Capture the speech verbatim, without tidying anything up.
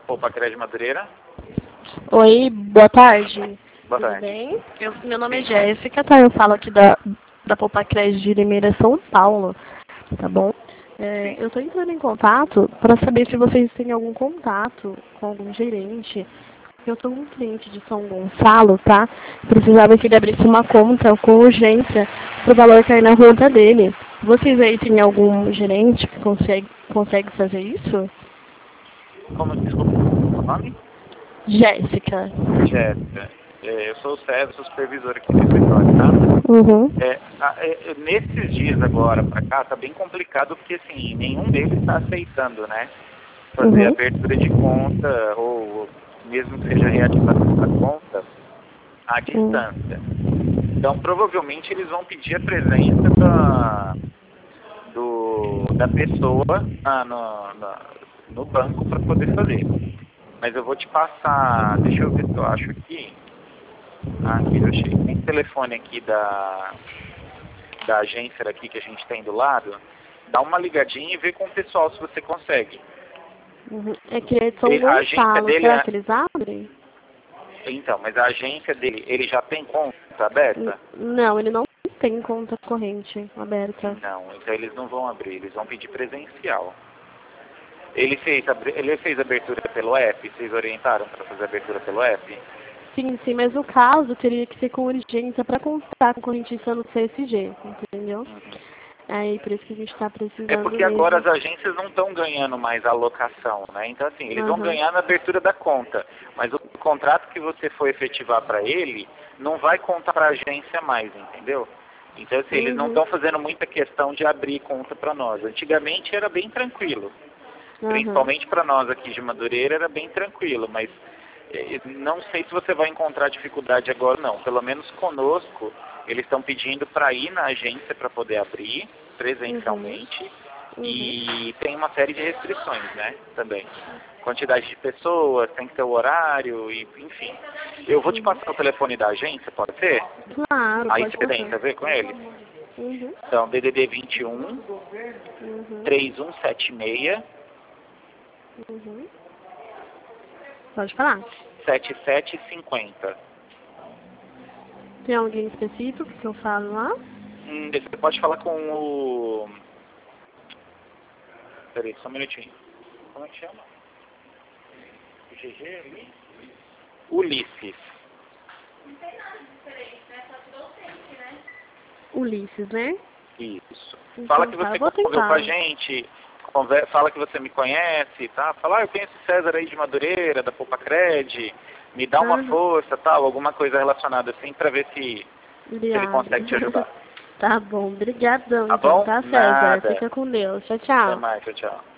Poupa-Cred Madureira. Oi, boa tarde. Boa Tudo tarde. bem? Eu, meu nome é Jéssica, tá? Eu falo aqui da, da Poupa-Cred de Limeira, São Paulo, tá bom? É, eu estou entrando em contato para saber se vocês têm algum contato com algum gerente. Eu sou um cliente de São Gonçalo, tá? Precisava que ele abrisse uma conta com urgência para o valor cair na conta dele. Vocês aí têm algum gerente que consegue, consegue fazer isso? Como, desculpa, o nome? Jéssica. Jéssica. É, eu sou o César, sou supervisor aqui do escritório, tá? Uhum. É, a- é, nesses dias agora pra cá, tá bem complicado, porque assim, nenhum deles está aceitando, né? Fazer Uhum. abertura de conta, ou mesmo que seja reativação da conta, à Uhum. distância. Então, provavelmente, eles vão pedir a presença da, do, da pessoa na- no, na- no banco para poder fazer. Mas eu vou te passar, deixa eu ver se eu acho aqui. Ah, aqui eu achei. Tem um telefone aqui da, da agência aqui que a gente tem do lado. Dá uma ligadinha e vê com o pessoal se você consegue. Uhum. É que é de São Ele- a agência Gonçalo, dele será é... que eles abrem? Então, mas a agência dele, ele já tem conta N- aberta? Não, ele não tem conta corrente aberta. Não, então eles não vão abrir, eles vão pedir presencial. Ele fez, abri- ele fez abertura pelo app? Vocês orientaram para fazer abertura pelo app? Sim, sim, mas no caso teria que ser com urgência para contar com correntista no C S G, entendeu? Uhum. Aí por isso que a gente está É precisando porque agora mesmo. as agências não estão ganhando mais alocação, né? Então, assim, eles vão Aham. ganhar na abertura da conta. Mas o contrato que você for efetivar para ele não vai contar para a agência mais, entendeu? Então, assim, eles não Uhum. estão fazendo muita questão de abrir conta para nós. Antigamente era bem tranquilo. Aham. Principalmente para nós aqui de Madureira era bem tranquilo, mas eh, não sei se você vai encontrar dificuldade agora não. Pelo menos conosco, eles estão pedindo para ir na agência para poder abrir presencialmente. Uhum. E tem uma série de restrições, né, também. Quantidade de pessoas, tem que ter o horário, e, enfim. Eu vou te Uhum. passar o telefone da agência, pode ser? Claro, Aí pode você passar. tenta ver com eles. Uhum. Então, D D D vinte e um, Uhum. três um sete seis, Uhum. Pode falar. sete sete cinco zero. Tem alguém específico que eu falo lá? Hum, você pode falar com o... Peraí, só um minutinho. Como é que chama? O G G ali? Ulisses. Ulisses, né? Isso. Então, Fala que tá, você eu vou conviveu com a tentar. gente, conver- fala que você me conhece, tá? Fala, ah, eu conheço o César aí de Madureira, da Poupa-Cred, me dá uma Aham. força, tal, alguma coisa relacionada assim, pra ver se, se ele Obrigada. consegue te ajudar. Tá bom, obrigadão Tá então, bom? tá, César? Nada. Fica com Deus. Tchau, Até tchau. mais, tchau, tchau.